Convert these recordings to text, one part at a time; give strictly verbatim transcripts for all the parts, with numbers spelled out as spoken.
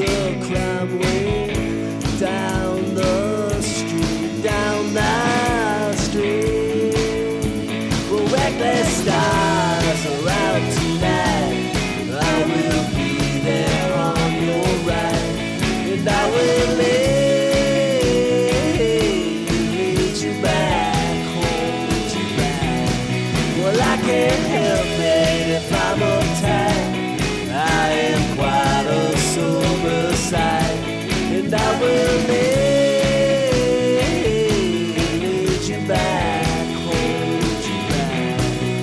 the crime wave down the street, down the street. Well, reckless stars are out tonight. I will be there on your right, and I will lead, lead you back, hold you back. Well, I can't help it if I'm uptight. I am quite a sober sight, and I will lead, lead you back, hold you back.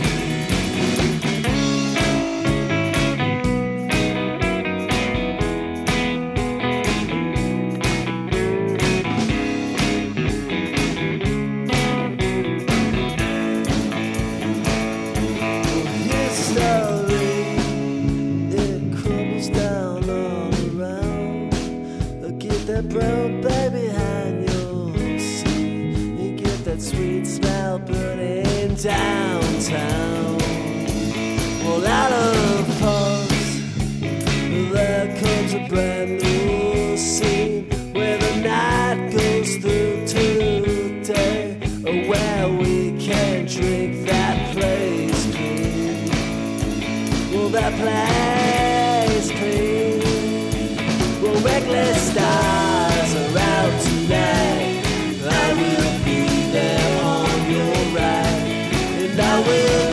History, it crumbles down all around. Get that brown bag behind your seat and get that sweet smell burning downtown. Well, out of pause, there comes a brand new scene where the night goes through today, where we can drink that place clean. Well, that place clean. Well, reckless stars are out tonight. I will be there on your right, and I will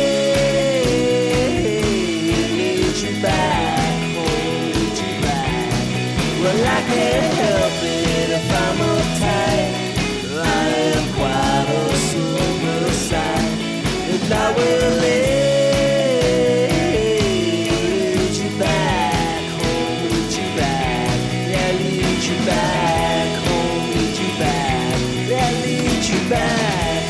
lead, lead you back, hold you back. Well, I can't help it if I'm uptight. I am quite a sober sight, and I will lead, lead you back, hold you back. Yeah, lead you back, hold you back. Yeah, lead you back.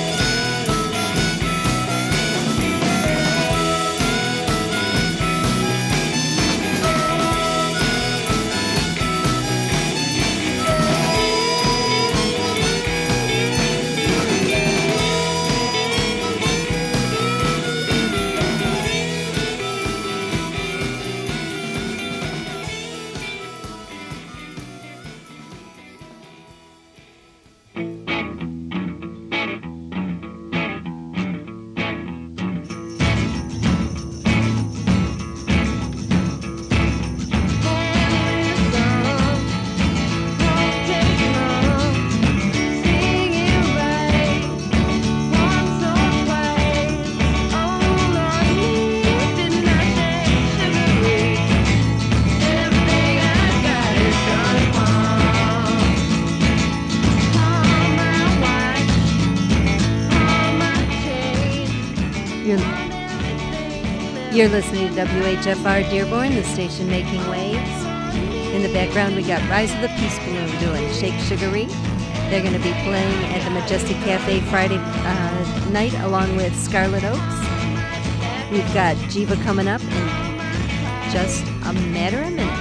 You're, you're listening to W H F R Dearborn, the station making waves. In the background, we got Rise of the Peace Balloon doing Shake Sugaree. They're going to be playing at the Majestic Cafe Friday uh, night along with Scarlet Oaks. We've got Jiva coming up in just a matter of minutes.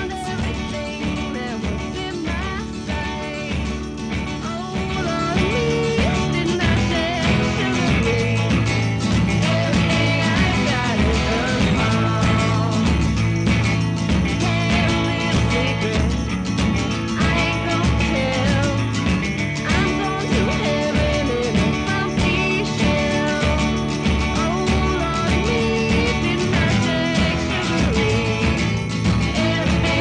Everything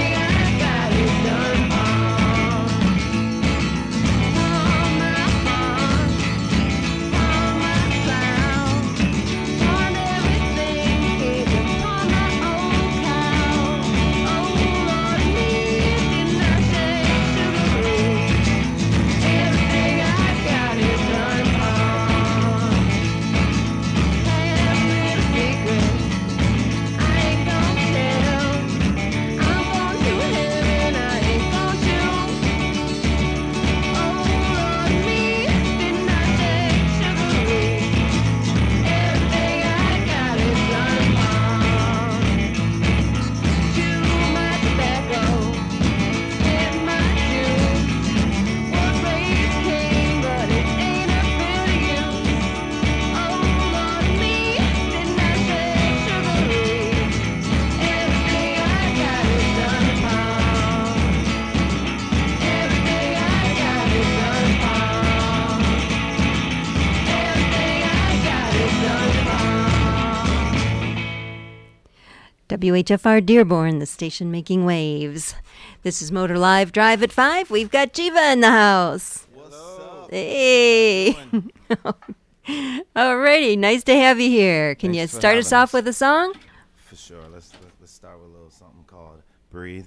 W H F R Dearborn, the station making waves. This is Motor Live Drive at five. We've got Jiva in the house. What's up? Hey. Alrighty, nice to have you here. Can Thanks you for start us having off us. with a song? For sure. Let's let's start with a little something called Breathe.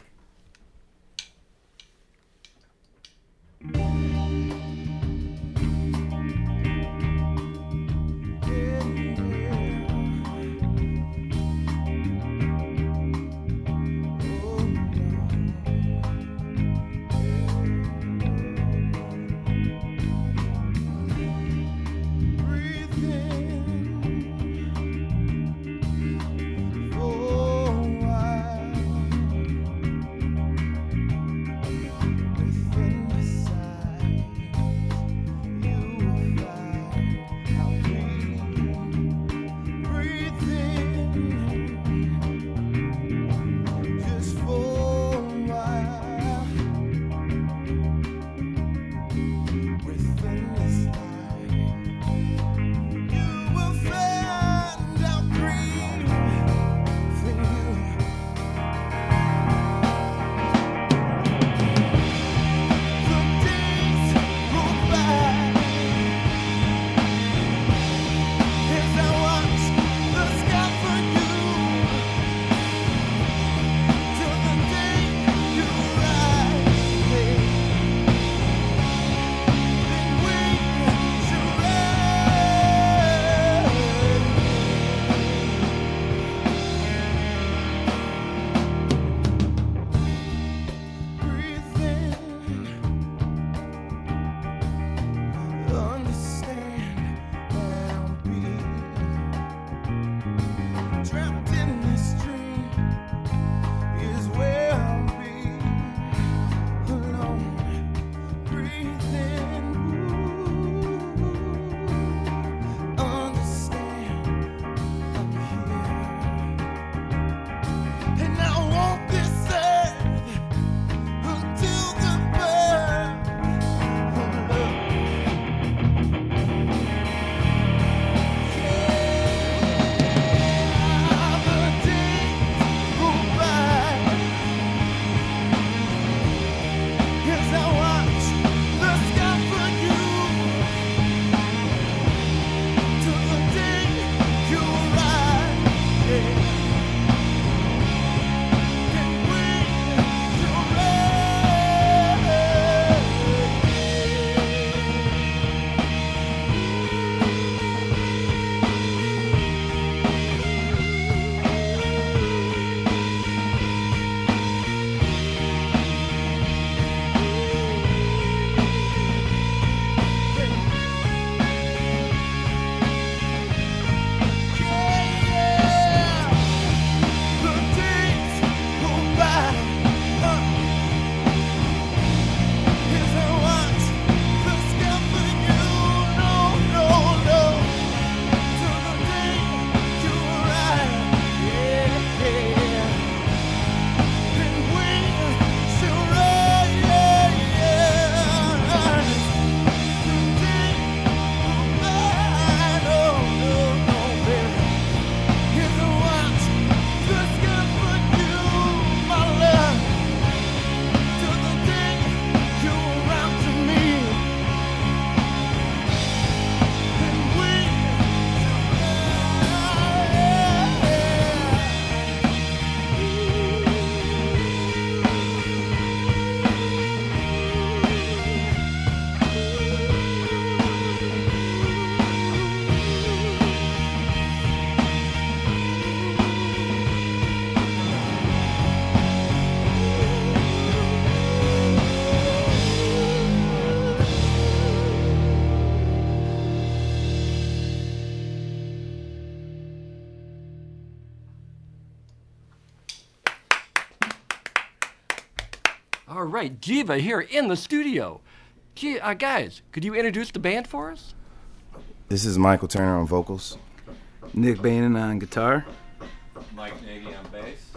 All right, Jiva here in the studio. Gee, uh, guys, could you introduce the band for us? This is Michael Turner on vocals. Nick Bannon on guitar. Mike Nagy on bass,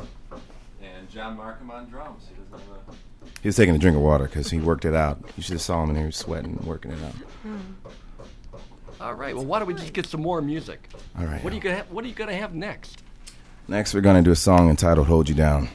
and John Markham on drums. He doesn't have a... He was taking a drink of water because he worked it out. You should have saw him in here sweating, working it out. All right, well, why don't we just get some more music? All right. What are you gonna have, What are you gonna have next? Next, we're going to do a song entitled Hold You Down.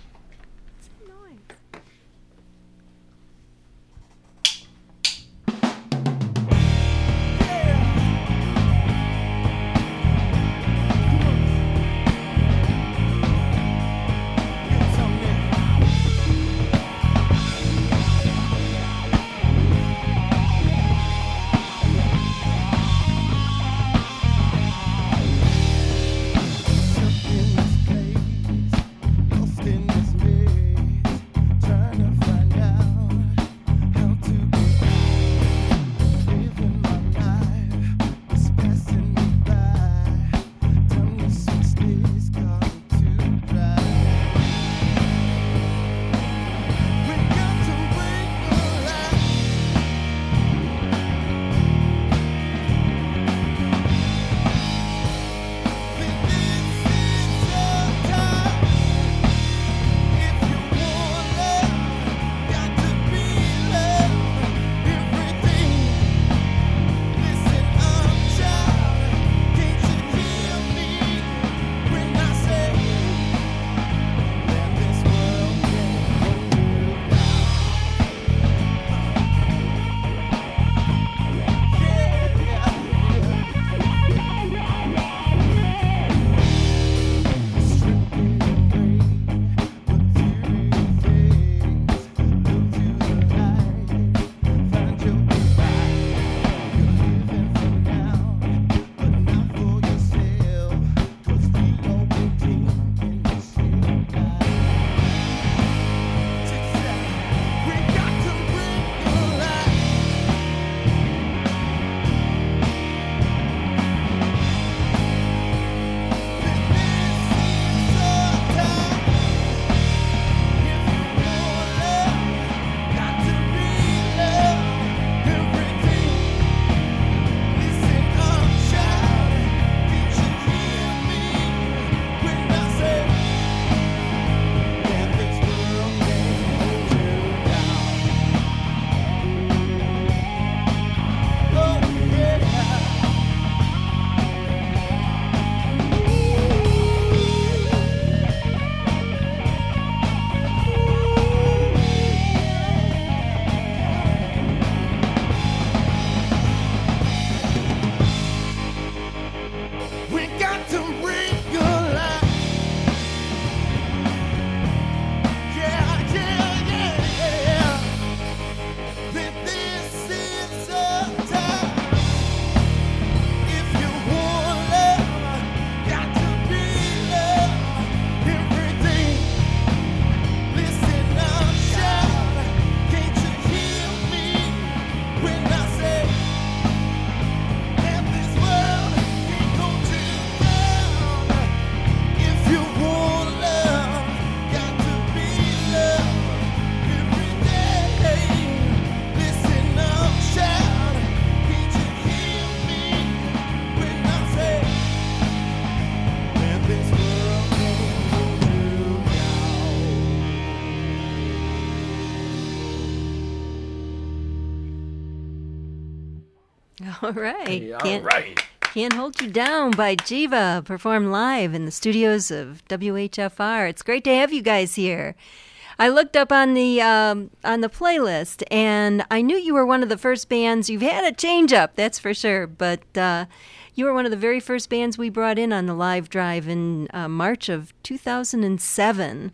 All right. Hey, all Can't, right. Can't Hold You Down by Jiva, performed live in the studios of W H F R. It's great to have you guys here. I looked up on the um, on the playlist, and I knew you were one of the first bands. You've had a change up, that's for sure, but uh, you were one of the very first bands we brought in on the live drive in uh, March of two thousand seven.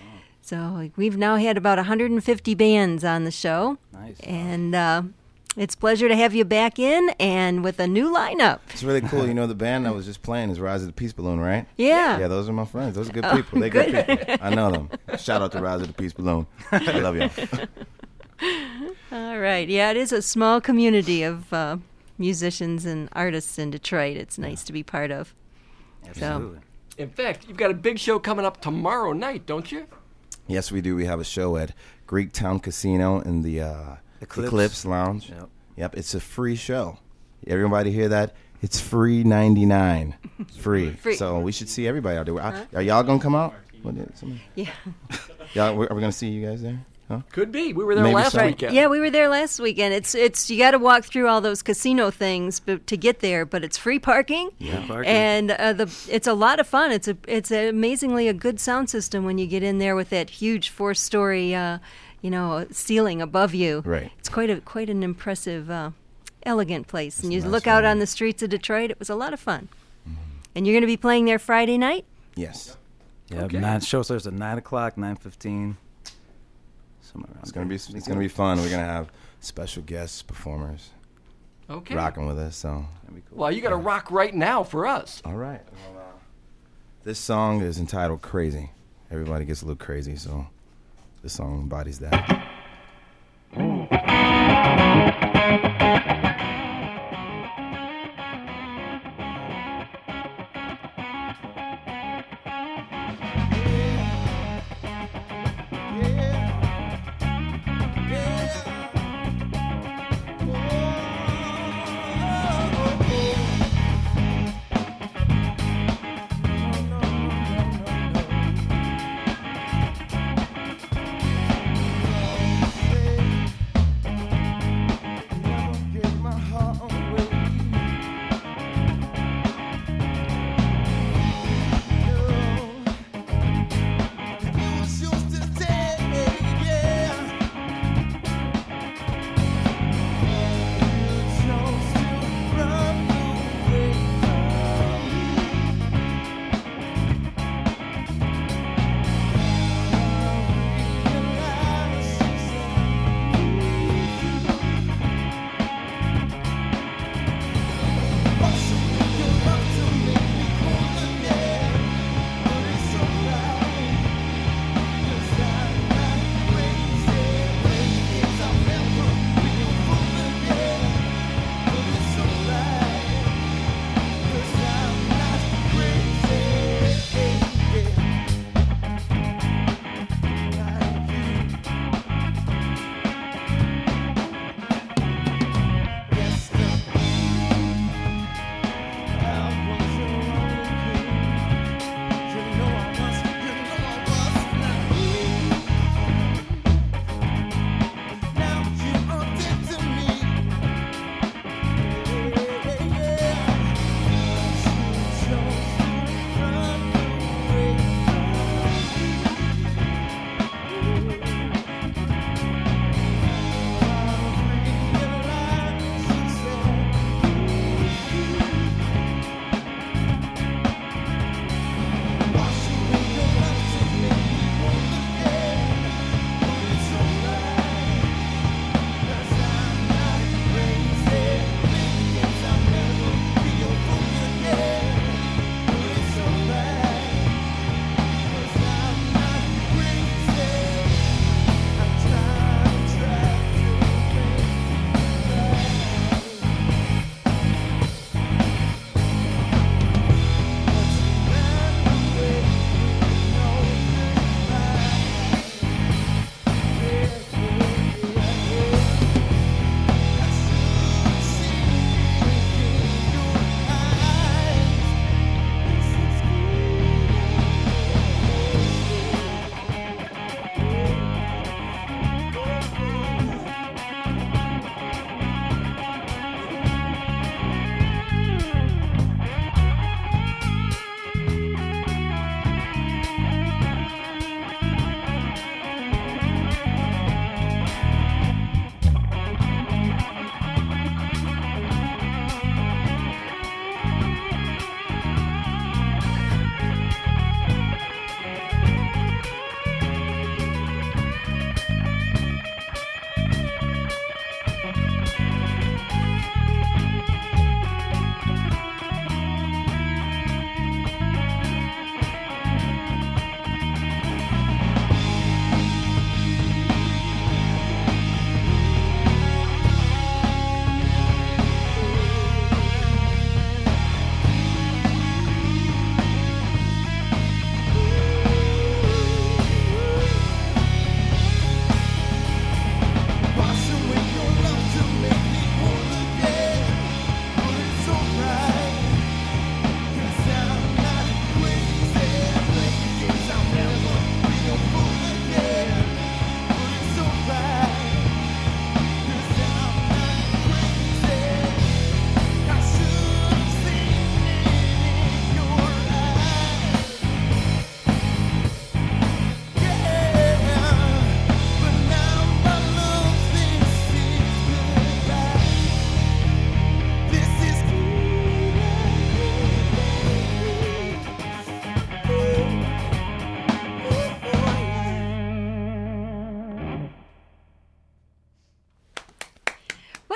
So we've now had about one hundred fifty bands on the show. Nice. And uh, it's a pleasure to have you back in and with a new lineup. It's really cool. You know, the band I was just playing is Rise of the Peace Balloon, right? Yeah. Yeah, those are my friends. Those are good Oh, people. They're good. good people. I know them. Shout out to Rise of the Peace Balloon. I love you. All right. Yeah, it is a small community of uh, musicians and artists in Detroit. It's nice to be part of. Absolutely. In fact, you've got a big show coming up tomorrow night, don't you? Yes, we do. We have a show at Greektown Casino in the uh, Eclipse. Eclipse Lounge. Yep. Yep, it's a free show. Everybody hear that? It's free ninety-nine. Free. Free. So we should see everybody out there. I, are y'all gonna come out? What is- somebody- Yeah. Y'all, are we gonna see you guys there? Could be. We were there Maybe last so. weekend. Yeah, we were there last weekend. It's it's you got to walk through all those casino things but, to get there, but it's free parking. Yeah, parking. And uh, the it's a lot of fun. It's a it's a amazingly a good sound system when you get in there with that huge four story, uh, you know, ceiling above you. Right. It's quite a quite an impressive, uh, elegant place. And you nice look out venue. on the streets of Detroit. It was a lot of fun. And you're going to be playing there Friday night. Yes. Yeah, Okay. nine, show starts at nine o'clock, nine fifteen. Somewhere around It's gonna there. be it's gonna be fun. We're gonna have special guest performers Okay. rocking with us. So, That'd be cool. Well, you got to rock right now for us. all right. Well, uh, this song is entitled "Crazy." Everybody gets a little crazy, so this song embodies that. Say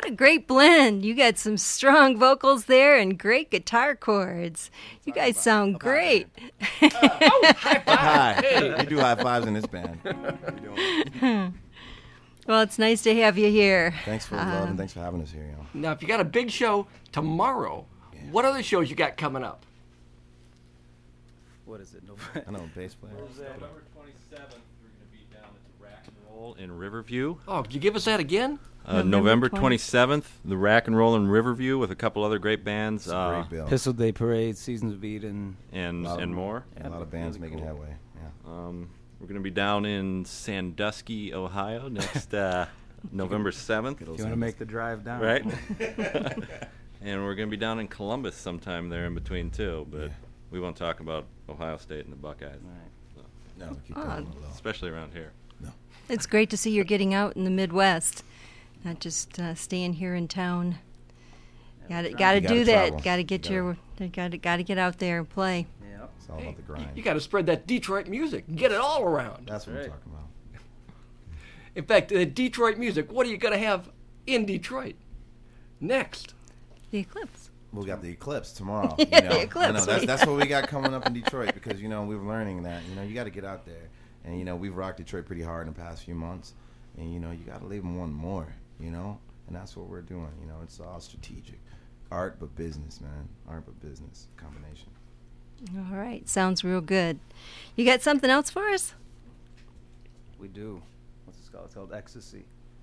a great blend. You got some strong vocals there and great guitar chords. You guys sound great. Hi. We do high fives in this band. How you doing? Well, it's nice to have you here. Thanks for the love and thanks for having us here. You know. Now, if you got a big show tomorrow, Yeah. what other shows you got coming up? What is it? No. I know, bass player. November twenty-seventh, we're going to be down at the Rack and Roll in Riverview. Oh, could you give us that again? Uh, November November twenty twenty-seventh, the Rack and Roll in Riverview with a couple other great bands It's a uh, great bill. Pistol Day Parade, Seasons of Eden. and Lot of- and more. A lot of bands Really making cool. headway. Yeah. Um, we're going to be down in Sandusky, Ohio next uh, November seventh, If you want to make the drive down. right? And we're going to be down in Columbus sometime there in between too, but Yeah. we won't talk about Ohio State and the Buckeyes, Right. No, keep Oh. that on the low. especially around here. It's great to see you're getting out in the Midwest, not just uh, staying here in town. Got to got to You gotta do travel. that. Got to get You your got to got to get out there and play. Yeah. It's all Hey, about the you, grind. you got to spread that Detroit music. Get it all around. That's what Right. I'm talking about. In fact, the Detroit music, what are you going to have in Detroit next? The Eclipse. We got the eclipse tomorrow. Yeah, you know? the eclipse. I know, that's that's what we got coming up in Detroit because you know we're learning that you know you got to get out there and you know we've rocked Detroit pretty hard in the past few months and you know you got to leave them wanting more. You know, and that's what we're doing. You know, it's all strategic, art but business, man. Art but business combination. All right, sounds real good. You got something else for us? We do. What's it called? It's called Ecstasy.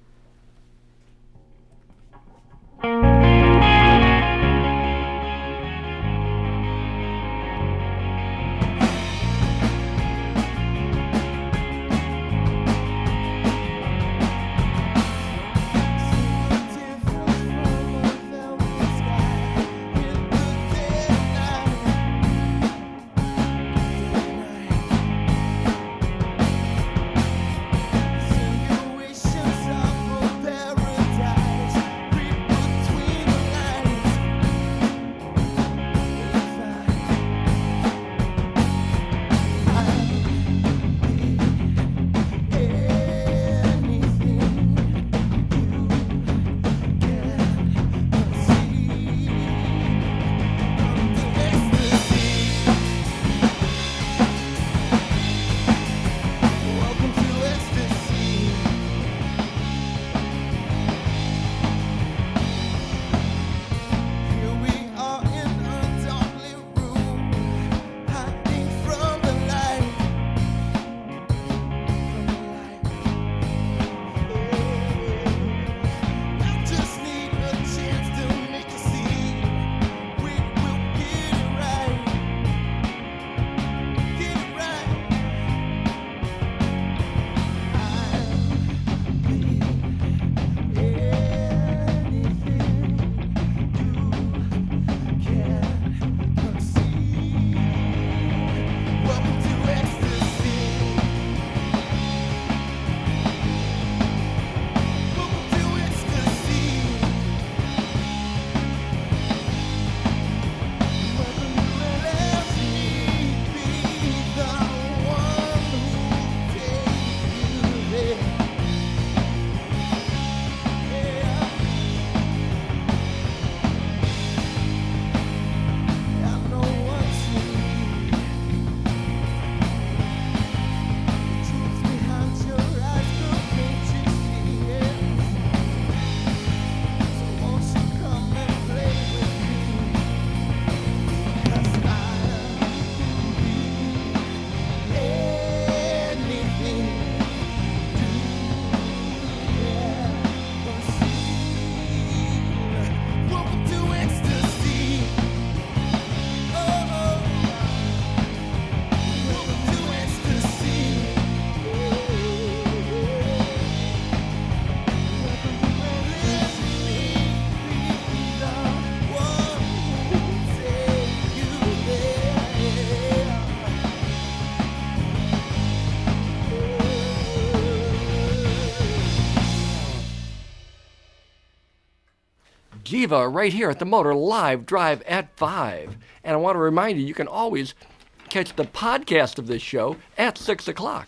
Jiva right here at the Motor Live Drive at five. And I want to remind you, you can always catch the podcast of this show at six o'clock.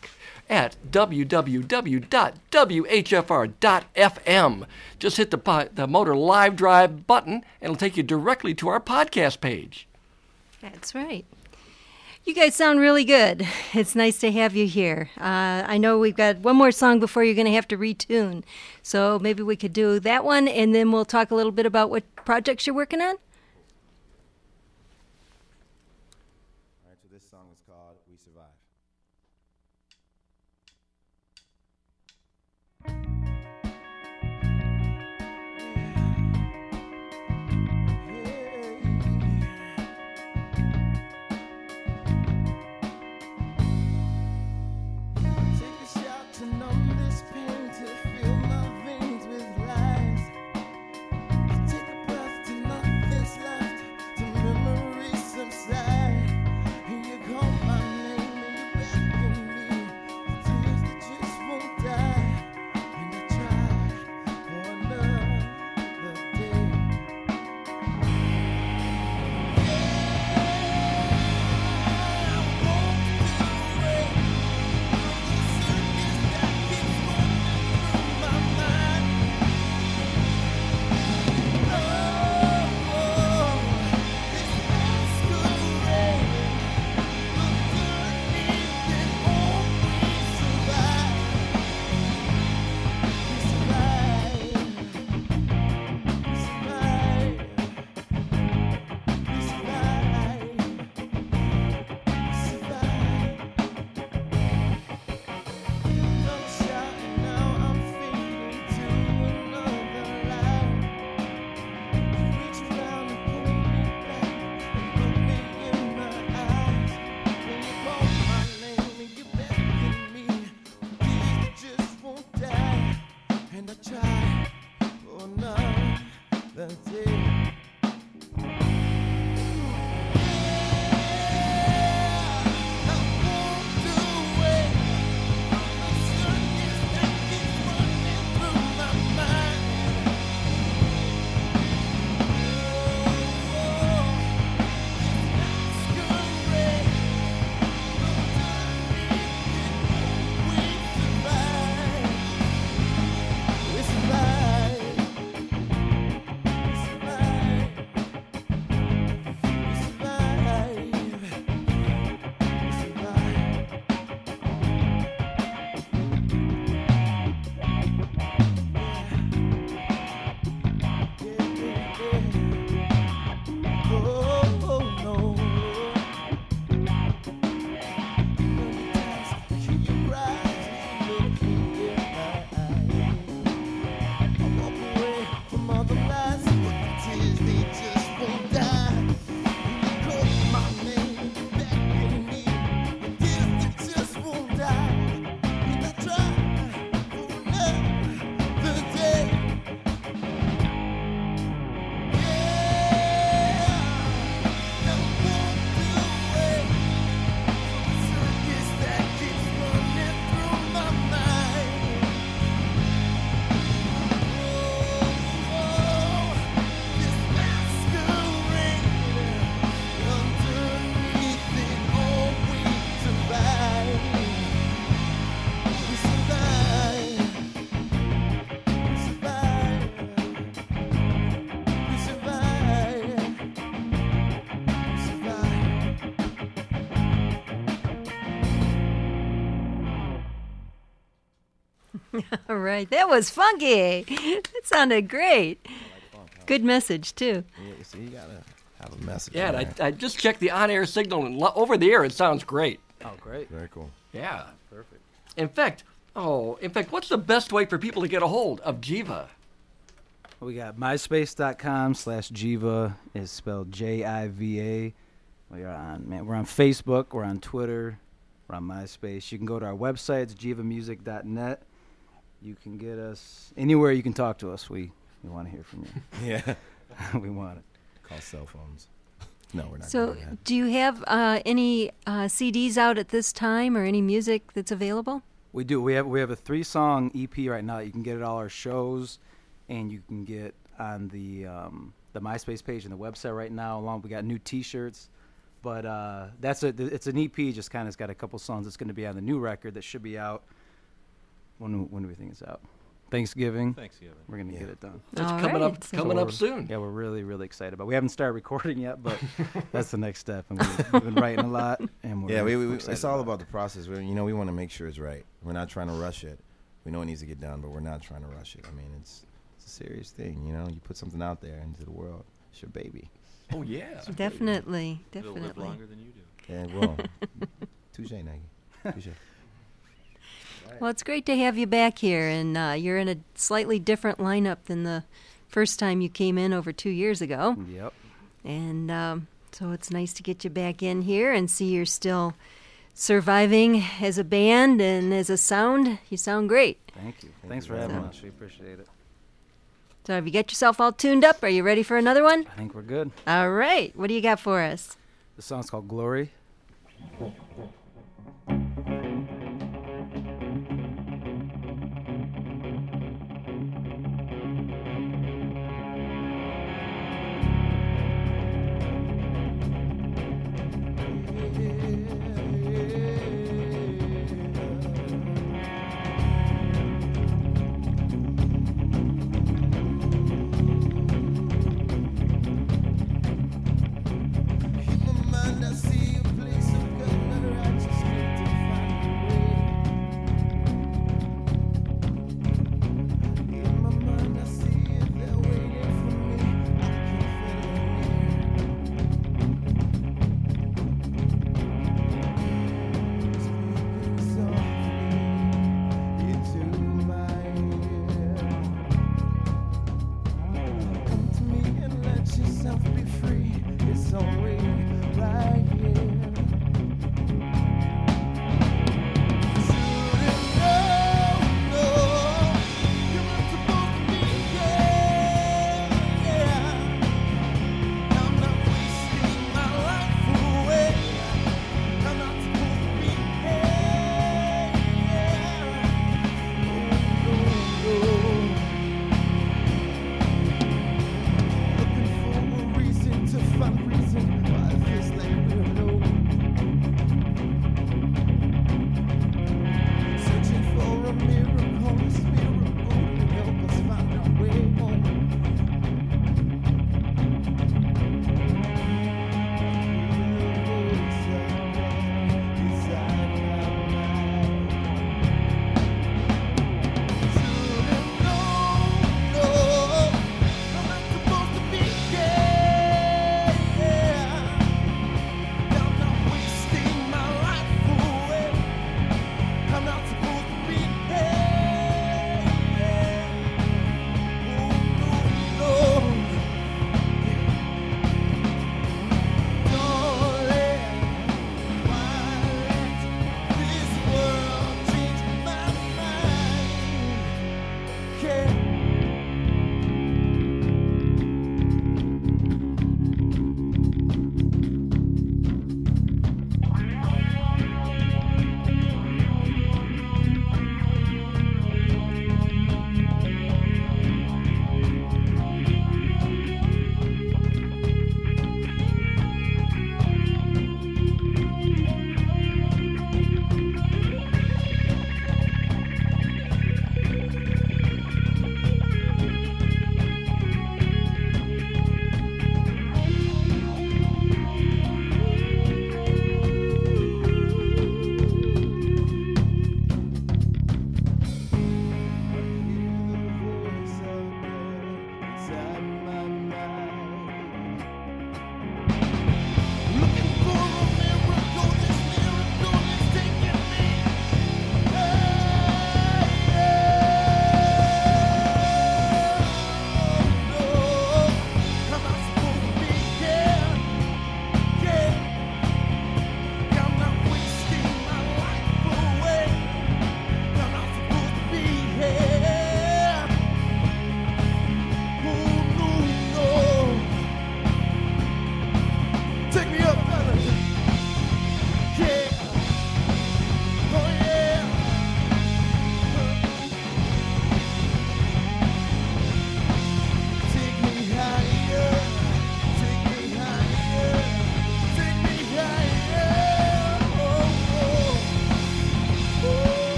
at w w w dot w h f r dot f m. Just hit the, po- the Motor Live Drive button, and it'll take you directly to our podcast page. That's right. You guys sound really good. It's nice to have you here. Uh, I know we've got one more song before you're going to have to retune. So maybe we could do that one, and then we'll talk a little bit about what projects you're working on. All right, so this song is called We Survive. All right, that was funky. That sounded great. Good message, too. Yeah, see, you gotta have a message. Yeah, and right? I, I just checked the on-air signal, and lo- over the air it sounds great. Oh, great. Very cool. Yeah. Perfect. In fact, oh, in fact, what's the best way for people to get a hold of Jiva? We got myspace.com slash Jiva is spelled J I V A. We are on man, we're on Facebook, we're on Twitter, we're on MySpace. You can go to our website, it's jiva music dot net. You can get us anywhere you can talk to us. We we want to hear from you. Yeah. We want it. Call cell phones. No, we're not So, doing that. do you have uh, any uh, C Ds out at this time or any music that's available? We do. We have we have a three song E P right now. You can get it at all our shows, and you can get on the um, the MySpace page and the website right now. Along, we got new T-shirts. But uh, that's a it's an E P. Just kind of got a couple songs that's going to be on the new record that should be out. When when do we think it's out? Thanksgiving. Thanksgiving. We're gonna Yeah. get it done. That's All coming right, up so- coming So up we're- soon. Yeah, we're really really excited about. We haven't started recording yet, but that's the next step. And we've, we've been writing a lot, and we're Yeah, we, we, we're we, excited it's all about the process. We, you know, we want to make sure it's right. We're not trying to rush it. We know it needs to get done, but we're not trying to rush it. I mean, it's it's a serious thing. You know, you put something out there into the world. It's your baby. Oh yeah. Definitely, It'll live definitely. longer than you do. And well, touche, Nagy. Touche. Well, it's great to have you back here, and uh, you're in a slightly different lineup than the first time you came in over two years ago. Yep. And um, so it's nice to get you back in here and see you're still surviving as a band and as a sound. You sound great. Thank you. Thank Thanks you for very having much. us. We appreciate it. So have you got yourself all tuned up? Are you ready for another one? I think we're good. All right. What do you got for us? The song's called Glory. In my mind, I see a place of good, not a right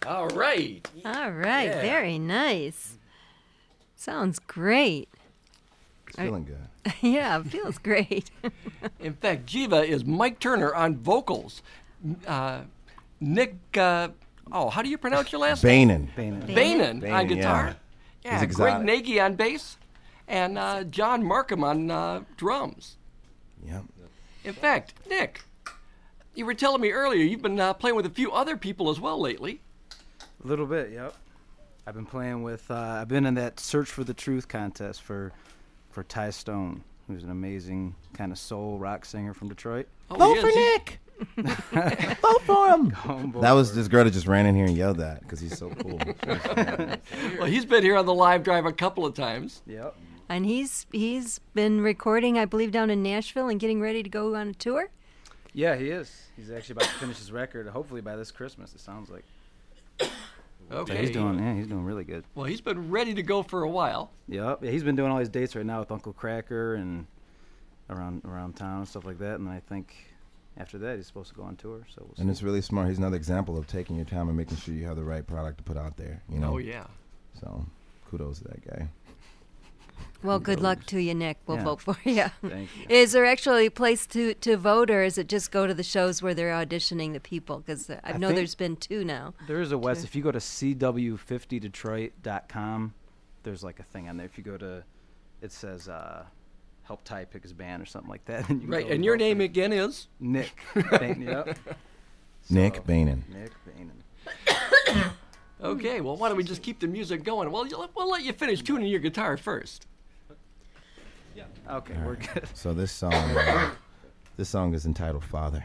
All right. All right, Yeah. very nice. Sounds great. It's feeling good. Yeah, it feels great. In fact, Jiva is Mike Turner on vocals. Uh, Nick, uh, oh, how do you pronounce your last name? Bainan. Bainan. Bainan on Bainan, guitar. yeah. Yeah, He's Greg exotic. Nagy on bass. And uh, John Markham on uh, drums. Yep. In fact, Nick, you were telling me earlier you've been uh, playing with a few other people as well lately. A little bit, yep. I've been playing with. Uh, I've been in that Search for the Truth contest for, for Ty Stone, who's an amazing kind of soul rock singer from Detroit. Oh, Vote he for is. He- Nick. Vote for him. Homeboy. That was this girl that just ran in here and yelled that because he's so cool. Well, he's been here on the live drive a couple of times. Yep. And he's he's been recording, I believe, down in Nashville and getting ready to go on a tour. Yeah, he is. He's actually about to finish his record. Hopefully by this Christmas. It sounds like. Okay. Yeah, he's doing. Yeah, he's doing really good. Well, he's been ready to go for a while. Yep. Yeah, he's been doing all his dates right now with Uncle Cracker and around around town and stuff like that. And then I think after that he's supposed to go on tour. So we'll see. And it's really smart. He's another example of taking your time and making sure you have the right product to put out there. You know. Oh, yeah. So, kudos to that guy. Well, good luck to you, Nick. We'll Yeah. vote for you. Thank you. Is there actually a place to, to vote, or is it just go to the shows where they're auditioning the people? Because I I know think- there's been two now. There is a West. Sure. If you go to c w fifty detroit dot com, there's like a thing on there. If you go to, it says uh, help Ty pick his band or something like that. And you can Right. go And your vote for name it. again is? Nick. Bain- yep. Nick So, Bainan. Nick Bainan. Okay. Well, why don't we just keep the music going? Well, you'll- we'll let you finish tuning your guitar first. Okay, All we're right. good. So this song, uh, this song is entitled "Father."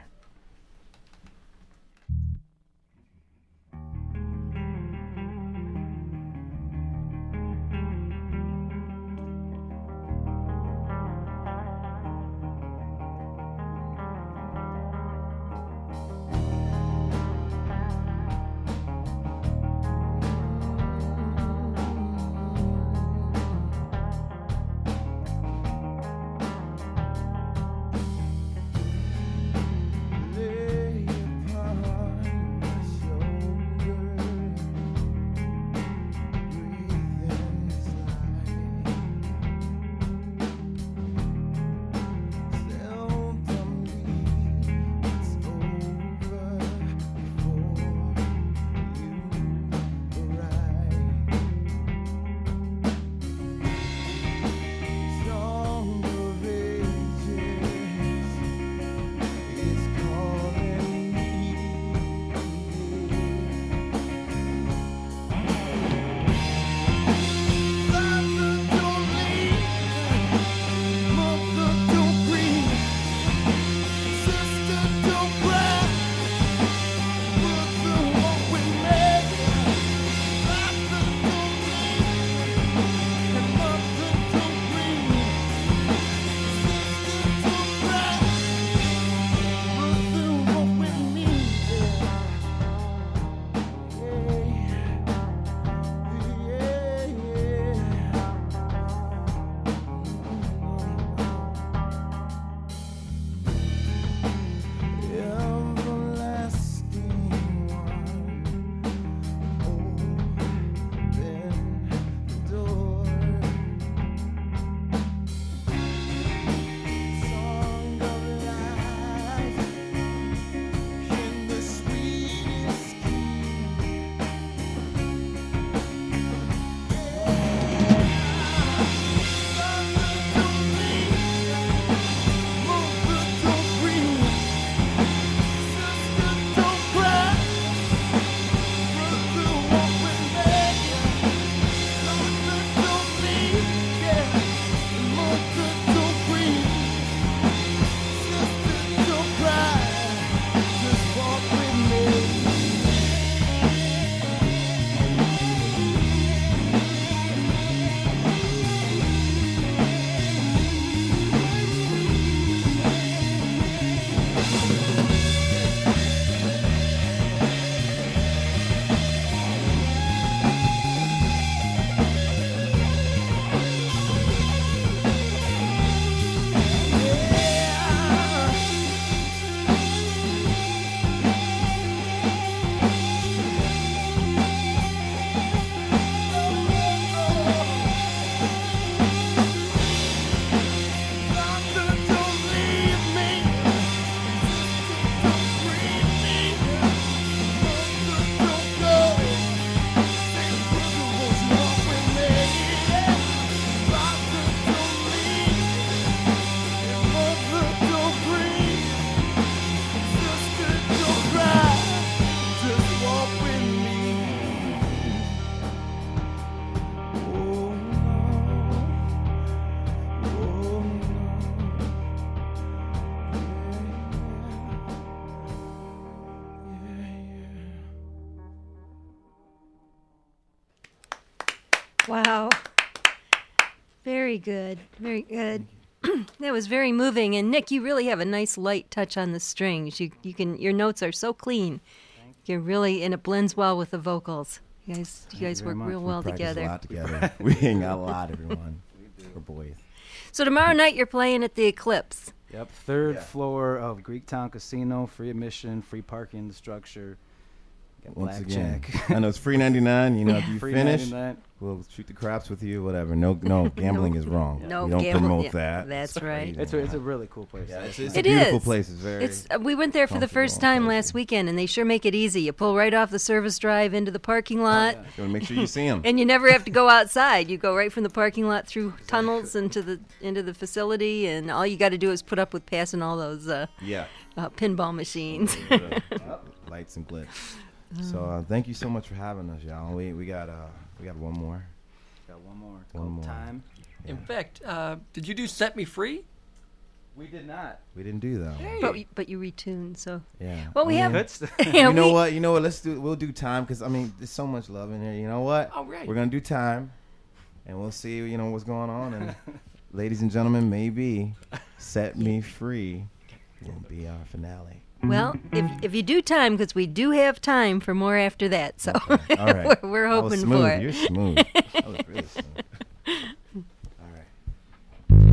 Wow. Very good. Very good. That was very moving. And Nick, you really have a nice light touch on the strings. You you can your notes are so clean. You're really and it blends well with the vocals. You guys you guys you very work much. real We well Practice together. a lot together. We hang out a lot, everyone. We're boys. So tomorrow night you're playing at the Eclipse. Yep, third Yeah. floor of Greektown Casino, free admission, free parking in the structure. Got Once again, blackjack. I know it's free ninety-nine. You know, if you Free finish, ninety-nine. we'll shoot the craps with you. Whatever. No, no gambling is wrong. No we don't gamble- promote yeah, that. That's right. It's a, it's a really cool place. Yeah, it's, actually. it's It a beautiful is. place. It's very. It's uh, we went there for the first comfortable and time cozy. last weekend, and they sure make it easy. You pull right off the service drive into the parking lot, You want to make sure you see them. and you never have to go outside. You go right from the parking lot through tunnels into the into the facility, and all you got to do is put up with passing all those uh, Yeah. uh, pinball machines. Lights and glitz. So uh, thank you so much for having us, y'all. We we got uh we got one more. Got one more. It's One called more. Time. In fact, uh, did you do Set Me Free? We did not. We didn't do that. One. but but you retuned, so Yeah. well we I have. mean, Good stuff. yeah, You know we- what? You know what? Let's do. We'll do time because I mean, there's so much love in here. You know what? All right. We're gonna do time, and we'll see. You know what's going on. And ladies and gentlemen, maybe Set Me Free will be our finale. Well, if if you do time, because we do have time for more after that, so Okay. All right. we're, we're That was hoping smooth. for it. You're smooth. That was really smooth. All right.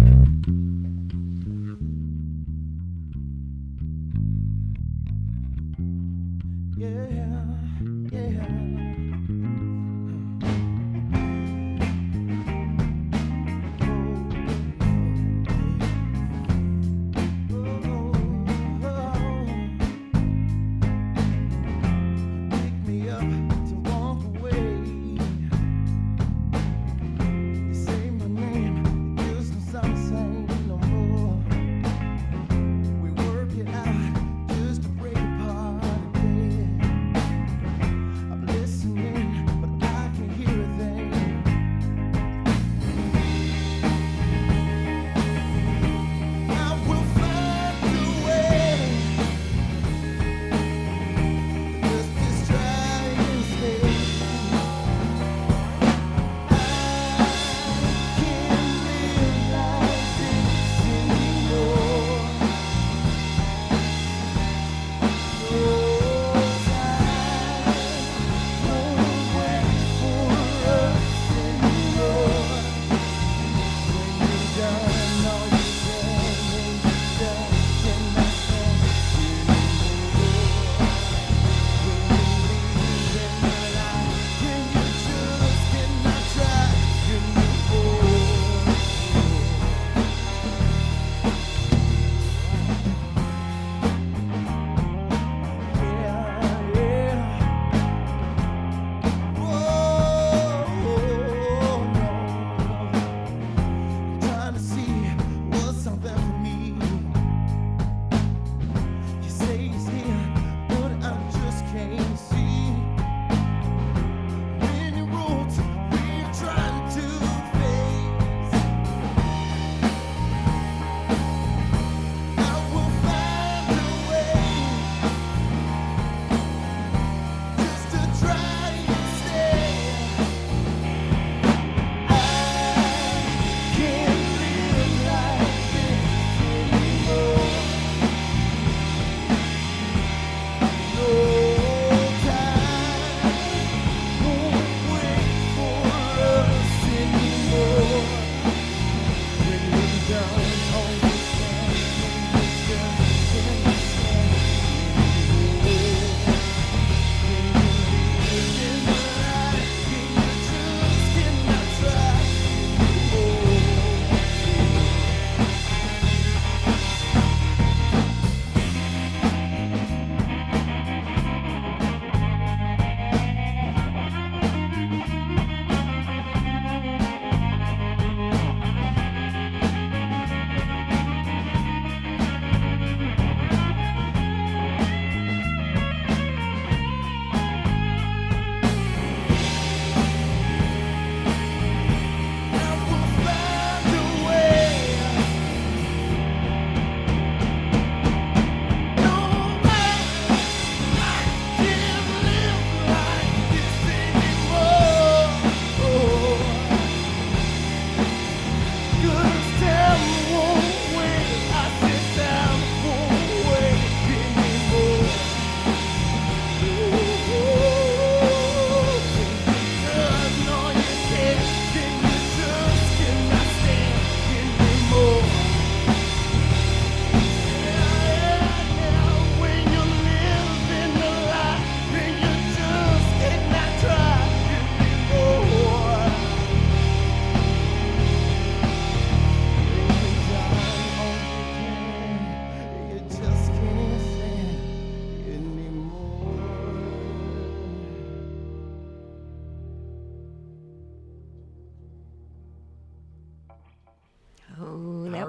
Yeah, yeah. Pick me up to walk away.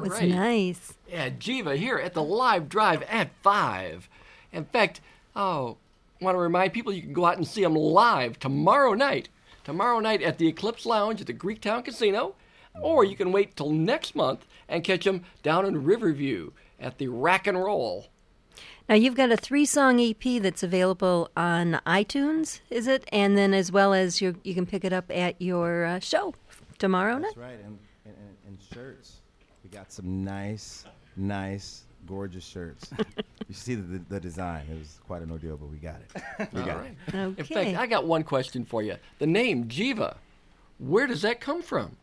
was right. nice. Yeah, Jiva here at the Live Drive at five. In fact, oh, want to remind people you can go out and see them live tomorrow night. Tomorrow night at the Eclipse Lounge at the Greektown Casino. Or you can wait till next month and catch them down in Riverview at the Rack and Roll. Now, you've got a three-song E P that's available on iTunes, is it? And then as well as your, you can pick it up at your uh, show tomorrow night. That's right, and, and, and, and shirts. We got some nice, nice, gorgeous shirts. You see the, the design. It was quite an ordeal, but we got it. We All got right. it. Okay. In fact, I got one question for you. The name Jiva, where does that come from?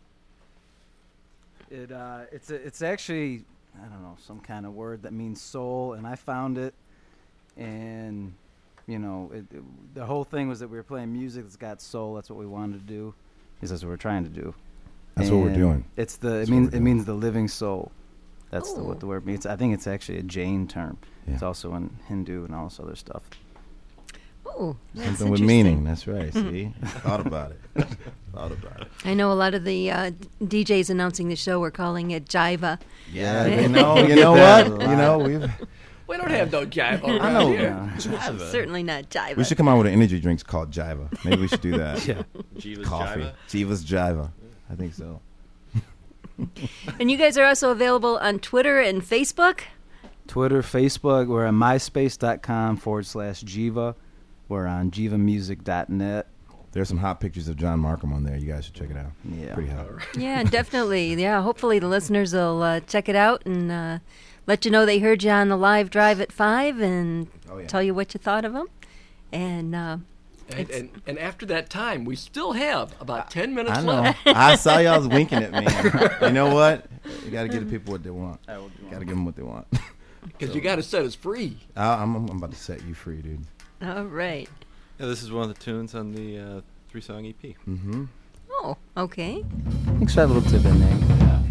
It uh, it's a, it's actually, I don't know, some kind of word that means soul, and I found it, and you know, it, it, the whole thing was that we were playing music that's got soul. That's what we wanted to do. Is that's what we're trying to do. That's what we're And doing. It's the That's it what means we're it doing. means the living soul. That's the, Oh. what the word means. I think it's actually a Jain term. Yeah. It's also in Hindu and all this other stuff. Oh, that's Something with interesting. meaning. That's right. See? Thought about it. Thought about it. I know a lot of the uh, D Js announcing the show were calling it Jiva. Yeah, Yeah. you know, you Get know that what? a You know, lot. we've We don't have no jive I around know. here. Certainly not Jiva. We should come out with an energy drinks called Jiva. Maybe we should do that. Yeah. Jiva's Coffee. Jiva? Jiva's Jiva. I think so. And you guys are also available on Twitter and Facebook. Twitter, Facebook. We're on myspace.com forward slash Jiva. We're on jiva music dot net. There's some hot pictures of John Markham on there. You guys should check it out. Yeah. Pretty hot. Yeah, definitely. Yeah, hopefully the listeners will uh, check it out and uh, let you know they heard you on the Live Drive at five and Oh, yeah. tell you what you thought of them. And uh, And, It's- and, and after that time, we still have about ten minutes I know. left. I saw y'all winking at me. You know what? You got to give the people what they want. Got to give them what they want. Because you got to set us free. I, I'm, I'm about to set you free, dude. all right. Yeah, this is one of the tunes on the uh, three-song E P. Mm-hmm. Oh, okay. Thanks for that little tip in there.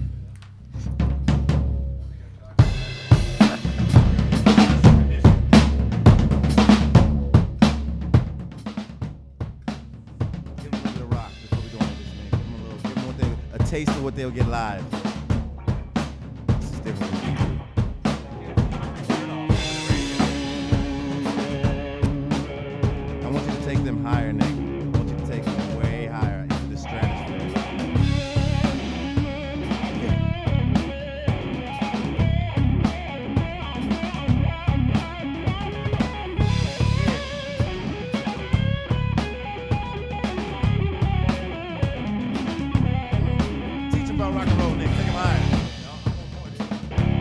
Give them a little bit of rock before we go into this, man. Give them a little, give them what they, a taste of what they'll get live. This is different from you. I want you to take them higher, Nick. I want you to take them way higher into the stratosphere. Teach them about rock and roll, Nick. Take them higher. No, I want more, dude.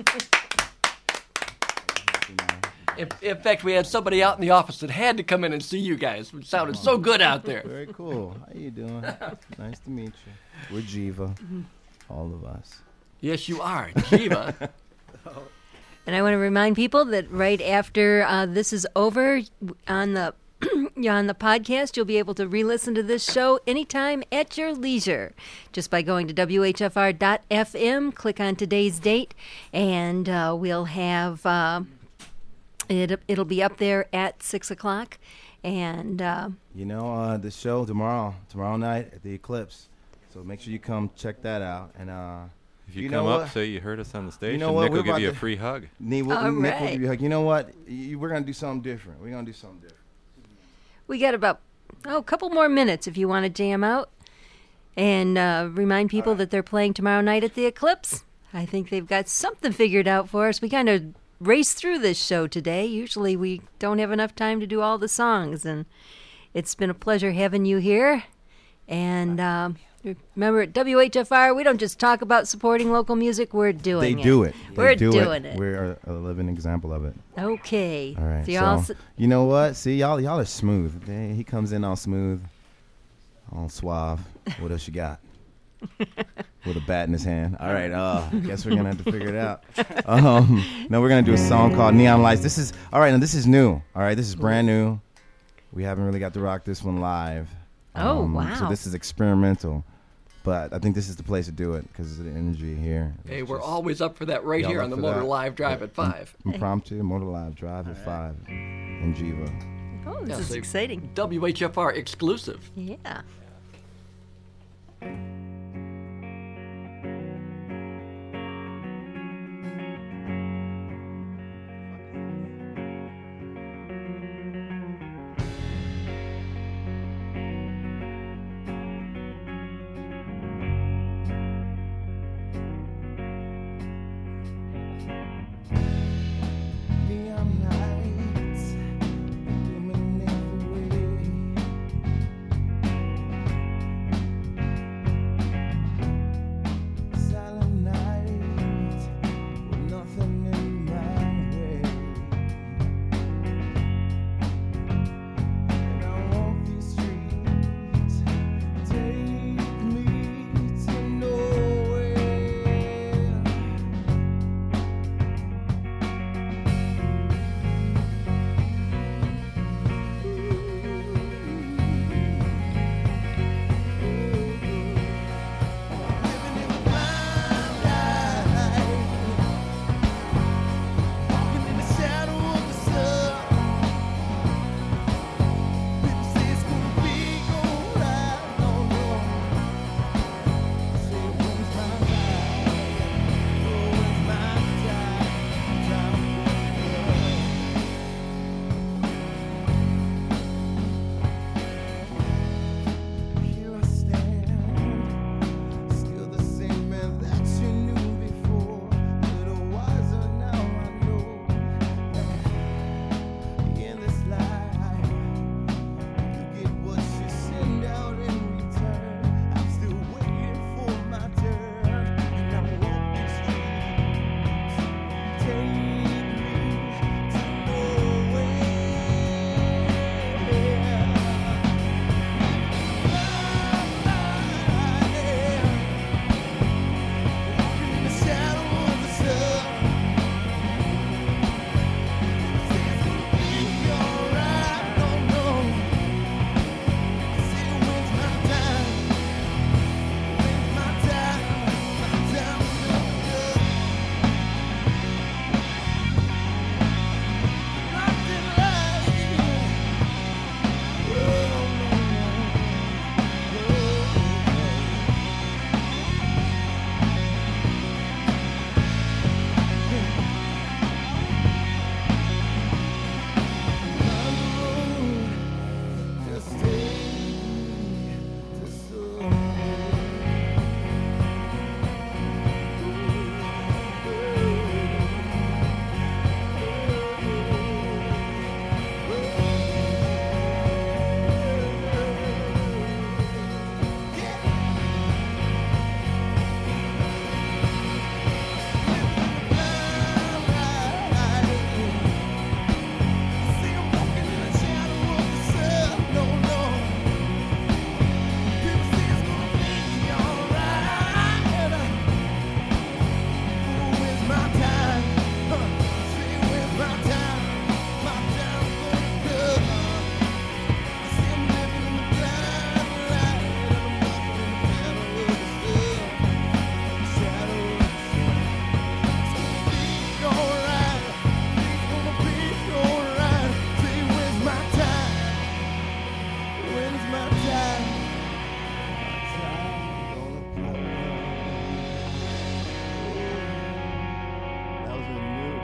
In, in fact, we had somebody out in the office that had to come in and see you guys. It sounded so good out there. Very cool. How you doing? Nice to meet you. We're Jiva, all of us. Yes, you are, Jiva. And I want to remind people that right after uh, this is over on the on the podcast, you'll be able to re-listen to this show anytime at your leisure, just by going to W H F R dot F M, click on today's date, and uh, we'll have uh, it. It'll be up there at six o'clock, and uh, You know, uh, the show tomorrow, tomorrow night at the Eclipse. So make sure you come check that out. And uh, If you, You come know up, what? say you heard us on the station, know what? Nick We're will give about you a to- free hug. Nick, will- All Nick will right. give you a hug. You know what? You, we're gonna do something different. We're gonna do something different. we got about oh, a couple more minutes if you want to jam out. And uh, remind people that they're playing tomorrow night at the Eclipse. I think they've got something figured out for us. We kind of raced through this show today. Usually we don't have enough time to do all the songs, and it's been a pleasure having you here. And um, remember, at W H F R, we don't just talk about supporting local music, we're doing They it. do it. We're they do doing it. it. We're a, a living example of it. Okay. All right. So y'all So, s- you know what? See, y'all y'all are smooth. They, he comes in all smooth, all suave. What else you got? With a bat in his hand. All right. Uh, guess we're gonna have to figure it out. Um, no, we're gonna do a song called Neon Lights. This is all right. Now this is new. All right. This is brand new. We haven't really got to rock this one live. Oh, Um, wow. So this is experimental, but I think this is the place to do it because of the energy here. Hey, It's we're just always up for that right y'all here up on the for Motor that. Live Drive at five. impromptu Motor Live Drive at five in Jiva. oh, this Yeah, is so- exciting. W H F R exclusive. Yeah. Neon lights illuminate the way.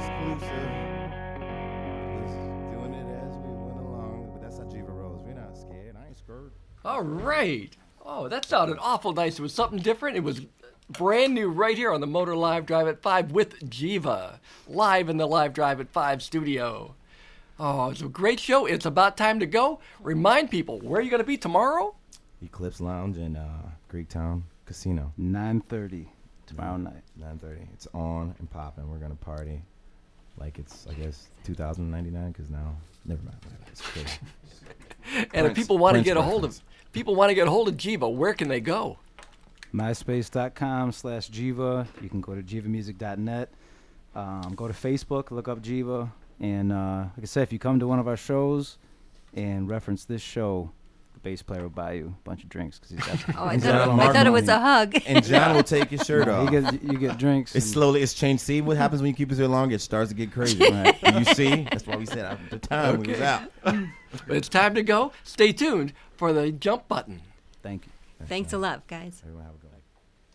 exclusive. Was doing it as we went along, but that's how Jiva rolls. We're not scared. I ain't scared. All right. Oh, that sounded awful nice. It was something different. It was brand new right here on the Motor Live Drive at five with Jiva, live in the Live Drive at five studio. Oh, it's a great show. It's about time to go. Remind people, where are you going to be tomorrow? Eclipse Lounge in uh, Greektown Casino. nine thirty tomorrow night. nine thirty. It's on and popping. We're going to party like it's, I guess, two thousand ninety-nine, because now, never mind. It's crazy. And if people want to Prince get a hold of reference. people want to get a hold of Jiva, where can they go? MySpace.com slash Jiva. You can go to jiva music dot net. Um, go to Facebook, look up Jiva. And uh, like I said, if you come to one of our shows and reference this show, the bass player will buy you a bunch of drinks. Cause he's got Oh, I He's thought, got a I mark thought it on was him. a hug. And John will take his shirt you off. get, you get drinks. It's and- slowly, it's changed. See what happens when you keep it so long? It starts to get crazy. Right? You see? That's why we said at the time we was Okay. out. But it's time to go. Stay tuned for the jump button. Thank you. Thanks a lot, guys. Everyone have a good one.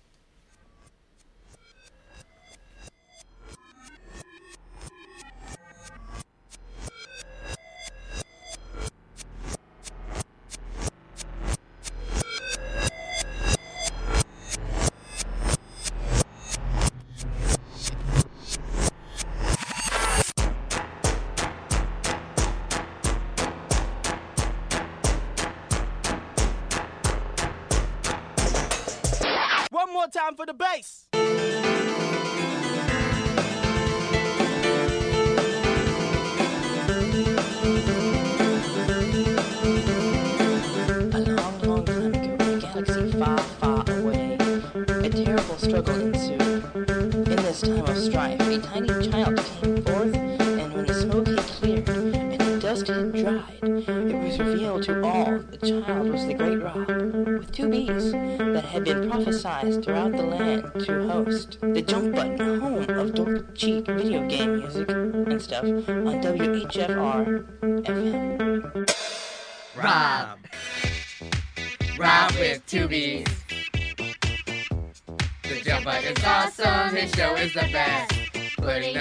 One more time for the bass. A long, long time ago, in a galaxy far, far away, a terrible struggle ensued. In this time of strife, a tiny child came forth, and when the smoke had cleared and the dust had dried, it was revealed to all the child was the great Rob, with two B's that had been prophesied throughout the land to host the Jump Button, home of dope cheek video game music and stuff on W H F R F M. Rob. Rob with two B's. The jump button's awesome, his show is the best. Putting